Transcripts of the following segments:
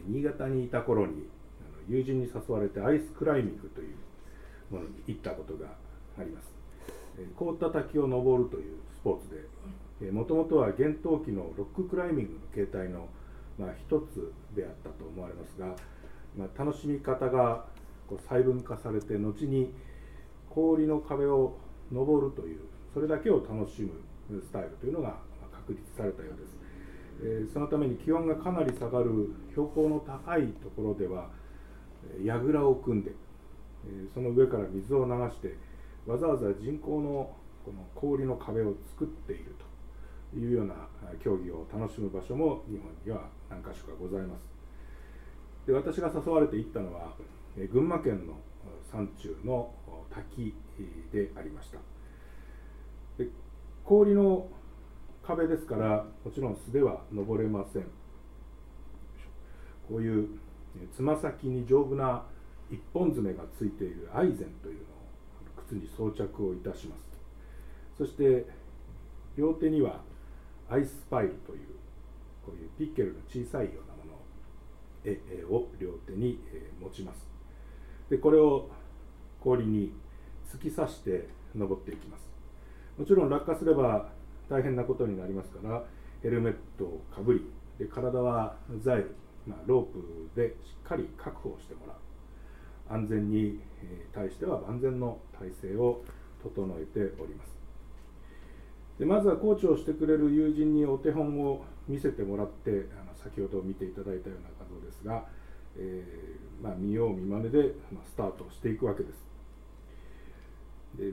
新潟にいた頃に友人に誘われてアイスクライミングというものに行ったことがあります。凍った滝を登るというスポーツで、もともとは厳冬期のロッククライミングの形態の一つであったと思われますが、楽しみ方が細分化されて、後に氷の壁を登るという、それだけを楽しむスタイルというのが確立されたようです。そのために気温がかなり下がる標高の高いところでは櫓を組んで、その上から水を流してわざわざ人工のこの氷の壁を作っているというような競技を楽しむ場所も日本には何か所かございます。で、私が誘われて行ったのは群馬県の山中の滝でありました。で、氷の壁ですからもちろん素では登れません。こういうつま先に丈夫な一本爪がついているアイゼンというのを靴に装着をいたします。そして両手にはアイスパイルというこういうピッケルの小さいようなものを両手に持ちます。で、これを氷に突き刺して登っていきます。もちろん落下すれば大変なことになりますから、ヘルメットをかぶり、で体はザイル、ロープでしっかり確保してもらう。安全に対しては万全の体制を整えております。で、まずはコーチをしてくれる友人にお手本を見せてもらって、先ほど見ていただいたような画像ですが、見よう見まねでスタートしていくわけです。で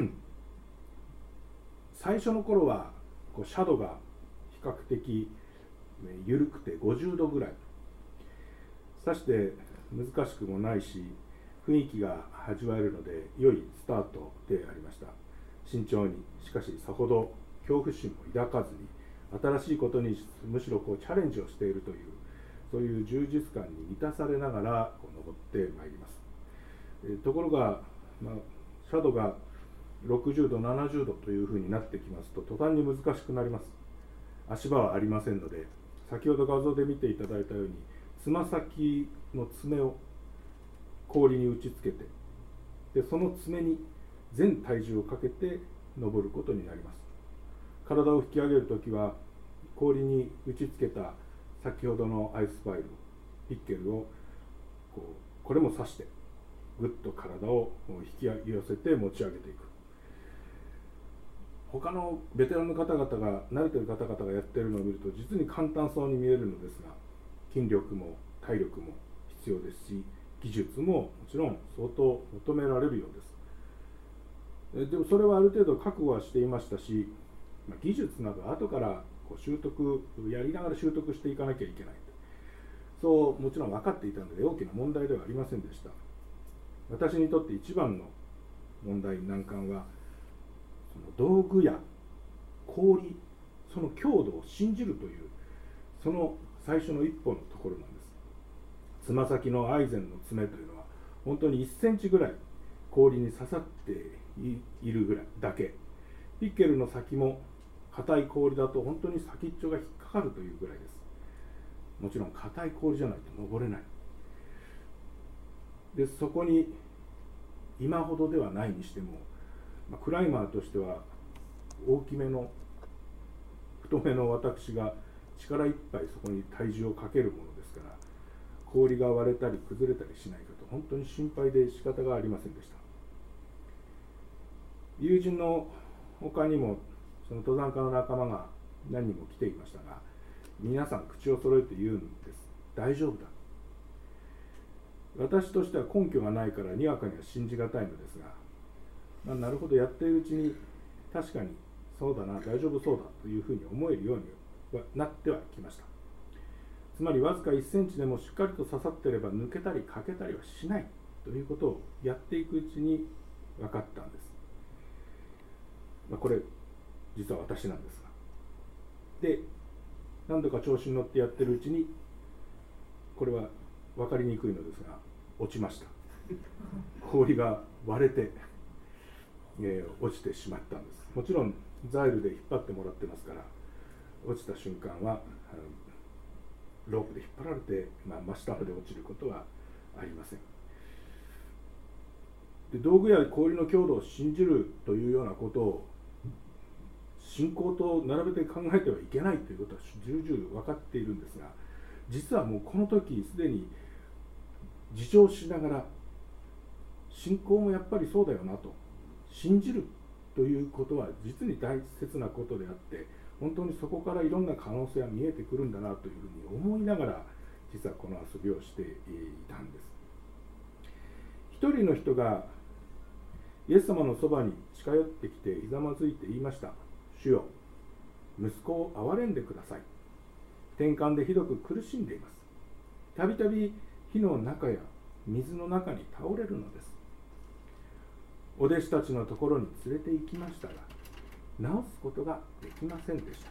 最初の頃は斜度が比較的緩くて50度ぐらい、さして難しくもないし雰囲気が味わえるので良いスタートでありました。慎重に、しかしさほど恐怖心も抱かずに、新しいことにむしろチャレンジをしているという、そういう充実感に満たされながら登ってまいります。ところが、斜度が60度70度というふうになってきますと途端に難しくなります。足場はありませんので、先ほど画像で見ていただいたようにつま先の爪を氷に打ちつけて、でその爪に全体重をかけて登ることになります。体を引き上げるときは氷に打ちつけた先ほどのアイスパイル、ピッケルをこれも刺してぐっと体を引き寄せて持ち上げていく。他のベテランの方々が、慣れている方々がやっているのを見ると実に簡単そうに見えるのですが、筋力も体力も必要ですし、技術ももちろん相当求められるようです。でもそれはある程度覚悟はしていましたし、技術など後から習得、やりながら習得していかなきゃいけない、そうもちろん分かっていたので大きな問題ではありませんでした。私にとって一番の問題、難関はその道具や氷、その強度を信じるという、その最初の一歩のところなんです。つま先のアイゼンの爪というのは本当に1センチぐらい氷に刺さっているぐらいだけ。ピッケルの先も硬い氷だと本当に先っちょが引っかかるというぐらいです。もちろん硬い氷じゃないと登れない。で、そこに今ほどではないにしても、クライマーとしては大きめの太めの私が力いっぱいそこに体重をかけるものですから、氷が割れたり崩れたりしないかと本当に心配で仕方がありませんでした。友人の他にもその登山家の仲間が何人も来ていましたが、皆さん口を揃えて言うんです。大丈夫だ。私としては根拠がないからにわかには信じがたいのですが、なるほど、やっているうちに確かにそうだな、大丈夫そうだというふうに思えるようにはなってはきました。つまりわずか1センチでもしっかりと刺さっていれば抜けたり欠けたりはしないということをやっていくうちに分かったんです。これ実は私なんですが、で何度か調子に乗ってやってるうちに、これは分かりにくいのですが落ちました。氷が割れて、落ちてしまったんです。もちろんザイルで引っ張ってもらってますから、落ちた瞬間はロープで引っ張られて、真下まで落ちることはありません。で、道具や氷の強度を信じるというようなことを信仰と並べて考えてはいけないということは重々分かっているんですが、実はもうこの時すでに自重しながら、信仰もやっぱりそうだよなと、信じるということは実に大切なことであって、本当にそこからいろんな可能性が見えてくるんだなというふうに思いながら、実はこの遊びをしていたんです。一人の人がイエス様のそばに近寄ってきてひざまずいて言いました。主よ、息子を憐れんでください。転換でひどく苦しんでいます。たびたび火の中や水の中に倒れるのです。お弟子たちのところに連れて行きましたが、治すことができませんでした。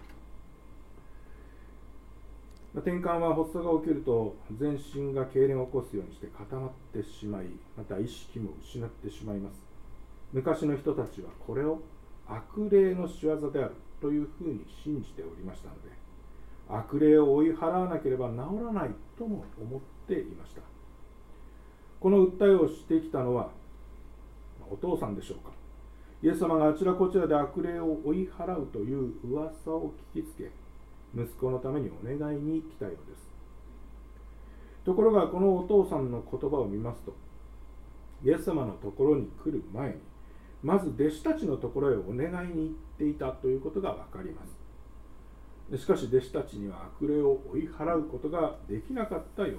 転換は発作が起きると全身が痙攣を起こすようにして固まってしまい、また意識も失ってしまいます。昔の人たちはこれを悪霊の仕業であるというふうに信じておりましたので、悪霊を追い払わなければ治らないとも思っていました。この訴えをしてきたのはお父さんでしょうか。イエス様があちらこちらで悪霊を追い払うという噂を聞きつけ、息子のためにお願いに来たようです。ところがこのお父さんの言葉を見ますと、イエス様のところに来る前にまず弟子たちのところへお願いに行っていたということが分かります。しかし弟子たちには悪霊を追い払うことができなかったようです。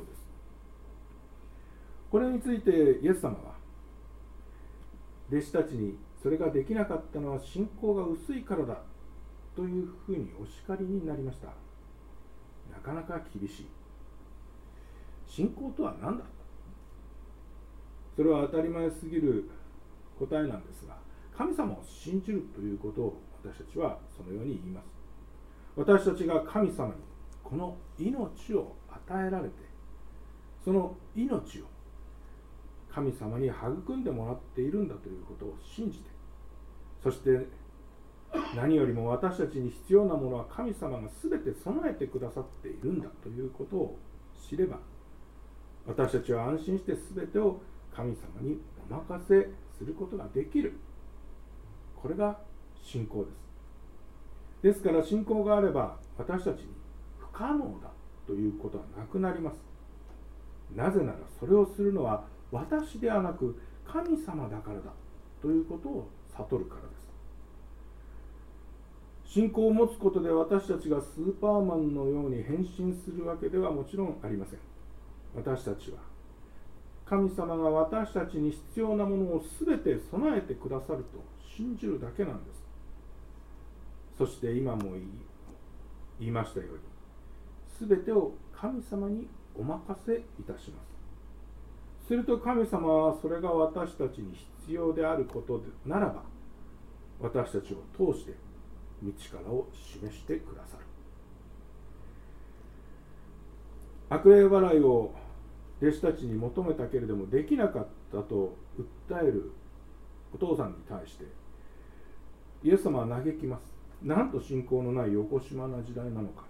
これについてイエス様は弟子たちにそれができなかったのは信仰が薄いからだというふうにお叱りになりました。なかなか厳しい。信仰とは何だ。それは当たり前すぎる答えなんですが、神様を信じるということを私たちはそのように言います。私たちが神様にこの命を与えられて、その命を神様に育んでもらっているんだということを信じて、そして何よりも私たちに必要なものは神様が全て備えてくださっているんだということを知れば、私たちは安心して全てを神様にお任せすることができる。これが信仰です。ですから信仰があれば私たちに不可能だということはなくなります。なぜならそれをするのは私ではなく神様だからだということを悟るからです。信仰を持つことで私たちがスーパーマンのように変身するわけではもちろんありません。私たちは神様が私たちに必要なものを全て備えてくださると信じるだけなんです。そして今も言いましたように、全てを神様にお任せいたします。すると神様はそれが私たちに必要であることならば、私たちを通して道からを示してくださる。悪霊払いを弟子たちに求めたけれどもできなかったと訴えるお父さんに対してイエス様は嘆きます。なんと信仰のないよこしまな時代なのか。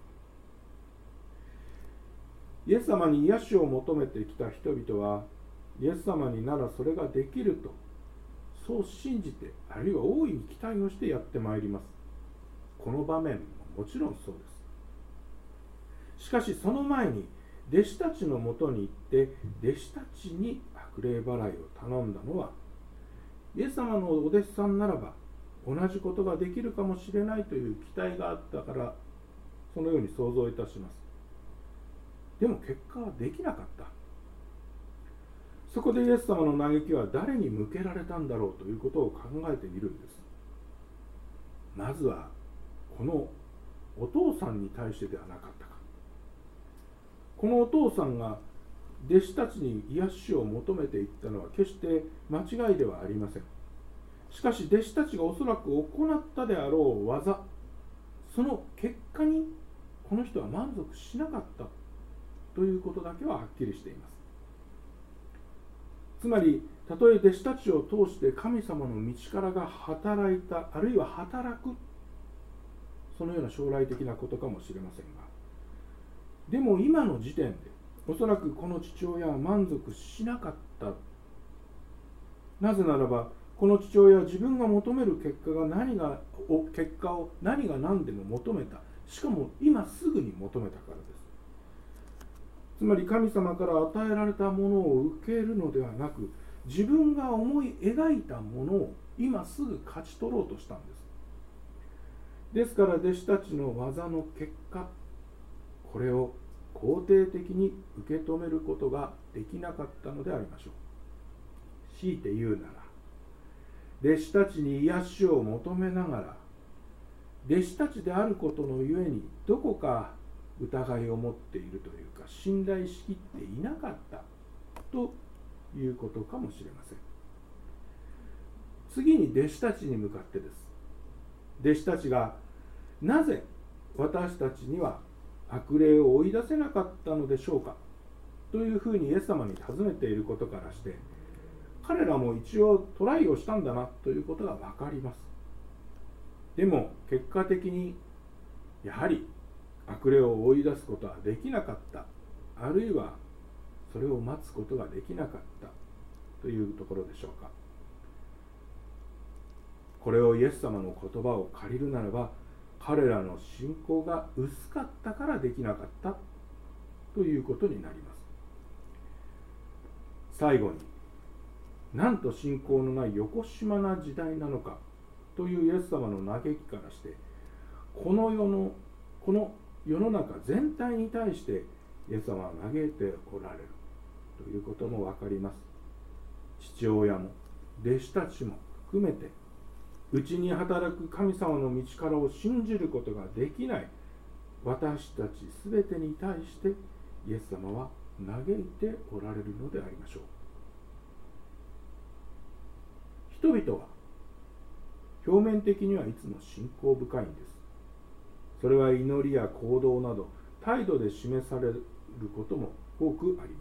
イエス様に癒しを求めてきた人々はイエス様にならそれができるとそう信じて、あるいは大いに期待をしてやってまいります。この場面ももちろんそうです。しかしその前に弟子たちのもとに行って弟子たちに悪霊払いを頼んだのは、イエス様のお弟子さんならば同じことができるかもしれないという期待があったから、そのように想像いたします。でも結果はできなかった。そこでイエス様の嘆きは誰に向けられたんだろうということを考えてみるんです。まずはこのお父さんに対してではなかったか。このお父さんが弟子たちに癒しを求めていったのは決して間違いではありません。しかし弟子たちがおそらく行ったであろう技、その結果にこの人は満足しなかったということだけははっきりしています。つまりたとえ弟子たちを通して神様の道からが働いた、あるいは働く、そのような将来的なことかもしれませんが、 でも今の時点でおそらくこの父親は満足しなかった。なぜならばこの父親は自分が求める結果を何が何でも求めた。しかも今すぐに求めたからです。つまり神様から与えられたものを受けるのではなく、自分が思い描いたものを今すぐ勝ち取ろうとしたんです。ですから弟子たちの技の結果、これを肯定的に受け止めることができなかったのでありましょう。強いて言うなら、弟子たちに癒しを求めながら、弟子たちであることのゆえにどこか疑いを持っているというか、信頼しきっていなかったということかもしれません。次に弟子たちに向かってです。弟子たちがなぜ私たちには悪霊を追い出せなかったのでしょうかというふうにイエス様に尋ねていることからして、彼らも一応トライをしたんだなということが分かります。でも結果的にやはり悪霊を追い出すことはできなかった、あるいはそれを待つことができなかったというところでしょうか。これをイエス様の言葉を借りるならば、彼らの信仰が薄かったからできなかったということになります。最後に、なんと信仰のないよこしまな時代なのかというイエス様の嘆きからして、この世の中全体に対してイエス様は嘆いておられるということも分かります。父親も弟子たちも含めて、うちに働く神様の道からを信じることができない私たちすべてに対してイエス様は嘆いておられるのでありましょう。人々は表面的にはいつも信仰深いんです。それは祈りや行動など態度で示されることも多くあります。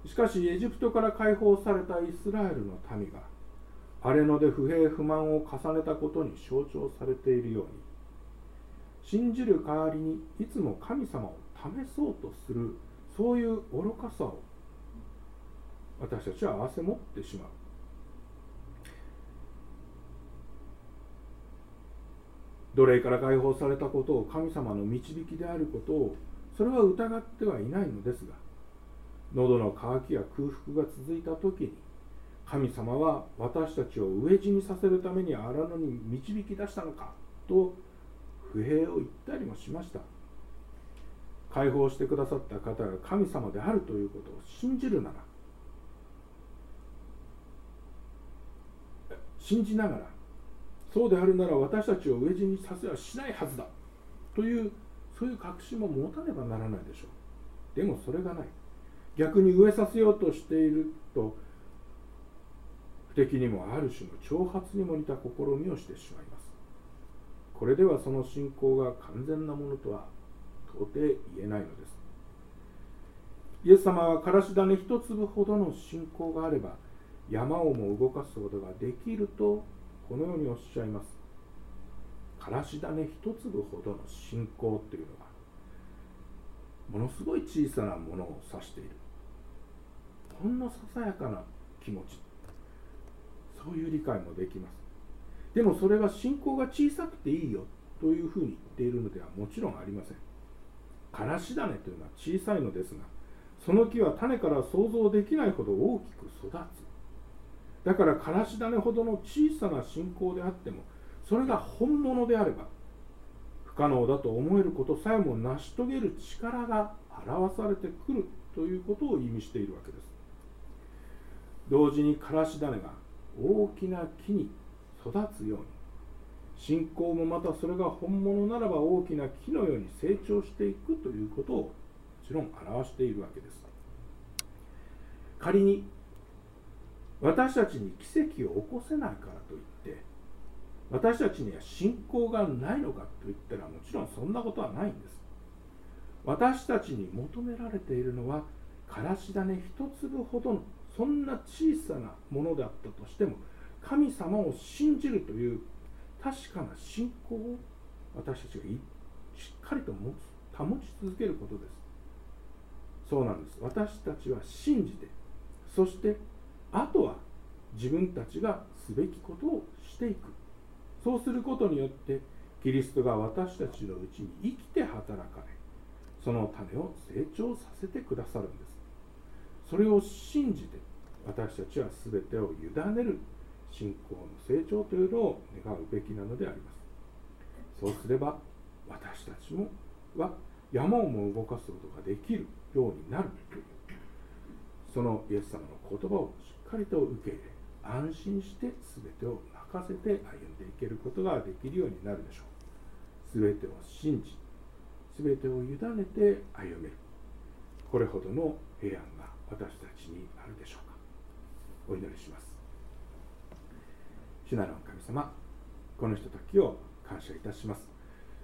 しかしエジプトから解放されたイスラエルの民が荒れ野で不平不満を重ねたことに象徴されているように、信じる代わりにいつも神様を試そうとする、そういう愚かさを私たちは併せ持ってしまう。奴隷から解放されたことを神様の導きであることを、それは疑ってはいないのですが、喉の渇きや空腹が続いた時に、神様は私たちを飢え死にさせるために荒野に導き出したのかと不平を言ったりもしました。解放してくださった方が神様であるということを信じるなら、信じながら、そうであるなら私たちを飢え死にさせはしないはずだという、そういう確信も持たねばならないでしょう。でもそれがない。逆に飢えさせようとしていると、不敵にもある種の挑発にも似た試みをしてしまいます。これではその信仰が完全なものとは到底言えないのです。イエス様はからし種一粒ほどの信仰があれば山をも動かすことができるとこのようにおっしゃいます。からし種一粒ほどの信仰というのはものすごい小さなものを指している。ほんのささやかな気持ち、そういう理解もできます。でもそれは信仰が小さくていいよというふうに言っているのではもちろんありません。からし種というのは小さいのですが、その木は種から想像できないほど大きく育つ。だからからし種ほどの小さな信仰であっても、それが本物であれば不可能だと思えることさえも成し遂げる力が表されてくるということを意味しているわけです。同時にからし種が大きな木に育つように、信仰もまたそれが本物ならば大きな木のように成長していくということをもちろん表しているわけです。仮に私たちに奇跡を起こせないからといって私たちには信仰がないのかといったら、もちろんそんなことはないんです。私たちに求められているのはからし種一粒ほどのそんな小さなものだったとしても、神様を信じるという確かな信仰を私たちがしっかりと持つ保ち続けることです。そうなんです。私たちは信じて、そしてあとは自分たちがすべきことをしていく。そうすることによってキリストが私たちのうちに生きて働かれ、その種を成長させてくださるんです。それを信じて私たちは全てを委ねる信仰の成長というのを願うべきなのであります。そうすれば私たちは山をも動かすことができるようになるという、そのイエス様の言葉をしっかりと受け入れ、安心して全てを任せて歩んでいけることができるようになるでしょう。全てを信じ、全てを委ねて歩める、これほどの平安が私たちにあるでしょうか。お祈りします。主なる神様、このひとときを感謝いたします。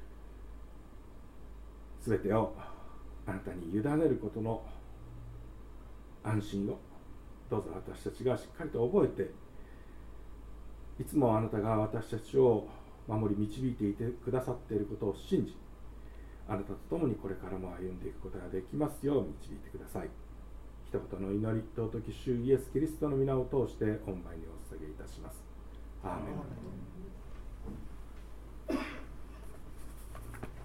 すべてをあなたに委ねることの安心をどうぞ私たちがしっかりと覚えて、いつもあなたが私たちを守り導いていてくださっていることを信じ、あなたと共にこれからも歩んでいくことができますよう導いてください。一言の祈り、尊き主イエス・キリストの皆を通して御前にお捧げいたします。アーメン。